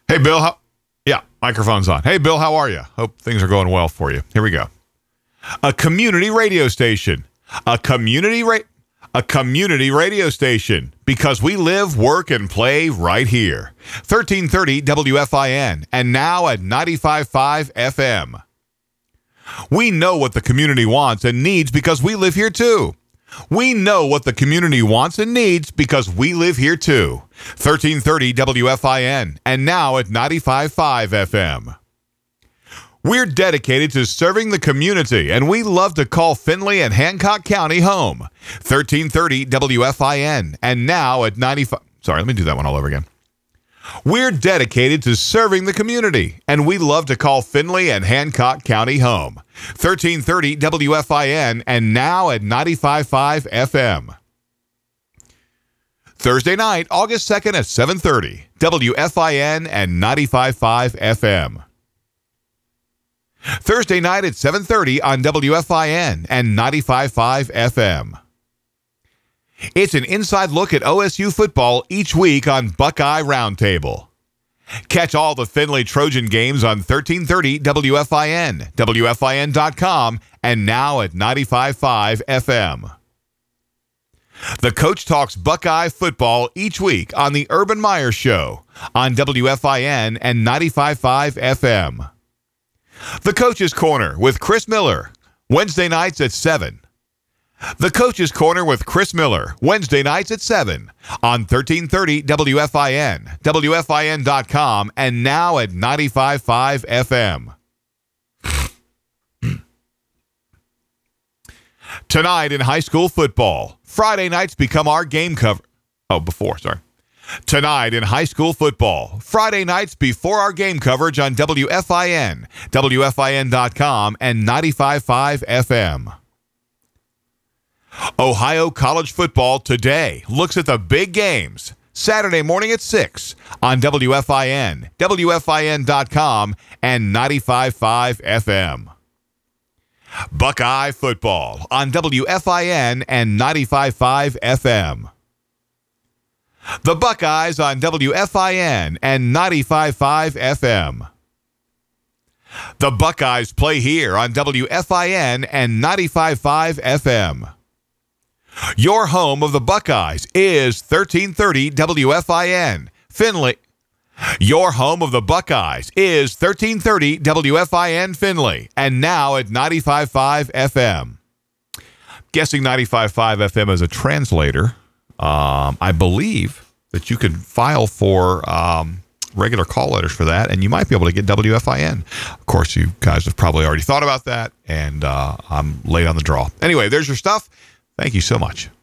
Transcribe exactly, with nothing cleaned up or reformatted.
Hey, Bill. How, yeah, microphone's on. Hey, Bill, how are you? Hope things are going well for you. Here we go. A community radio station. A community ra- A community radio station. Because we live, work, and play right here. thirteen thirty W F I N. And now at ninety-five point five F M. We know what the community wants and needs because we live here too. We know what the community wants and needs because we live here too. thirteen thirty W F I N and now at ninety-five point five F M. We're dedicated to serving the community and we love to call Findlay and Hancock County home. thirteen thirty W F I N and now at ninety-five. Sorry, let me do that one all over again. We're dedicated to serving the community, and we love to call Findlay and Hancock County home. thirteen thirty W F I N and now at ninety-five point five F M. Thursday night, August second at seven thirty, W F I N and ninety-five point five F M. Thursday night at seven thirty on W F I N and ninety-five point five F M. It's an inside look at O S U football each week on Buckeye Roundtable. Catch all the Findlay Trojan games on thirteen thirty W F I N, W F I N dot com, and now at ninety-five point five F M. The Coach talks Buckeye football each week on the Urban Meyer Show on W F I N and ninety-five point five F M. The Coach's Corner with Chris Miller, Wednesday nights at seven. The Coach's Corner with Chris Miller, Wednesday nights at seven on thirteen thirty W F I N, W F I N dot com, and now at ninety-five point five F M. Tonight in high school football, Friday nights become our game cover. Oh, before, sorry. Tonight in high school football, Friday nights before our game coverage on W F I N, W F I N dot com, and ninety-five point five F M. Ohio College Football Today looks at the big games. Saturday morning at six on W F I N, W F I N dot com, and ninety-five point five F M. Buckeye Football on W F I N and ninety-five point five F M. The Buckeyes on W F I N and ninety-five point five F M. The Buckeyes play here on W F I N and ninety-five point five F M. Your home of the Buckeyes is thirteen thirty W F I N. Findlay. Your home of the Buckeyes is thirteen thirty W F I N Findlay, and now at ninety-five point five F M. Guessing ninety-five point five F M as a translator, um, I believe that you could file for um, regular call letters for that, and you might be able to get W F I N. Of course, you guys have probably already thought about that, and uh, I'm late on the draw. Anyway, there's your stuff. Thank you so much.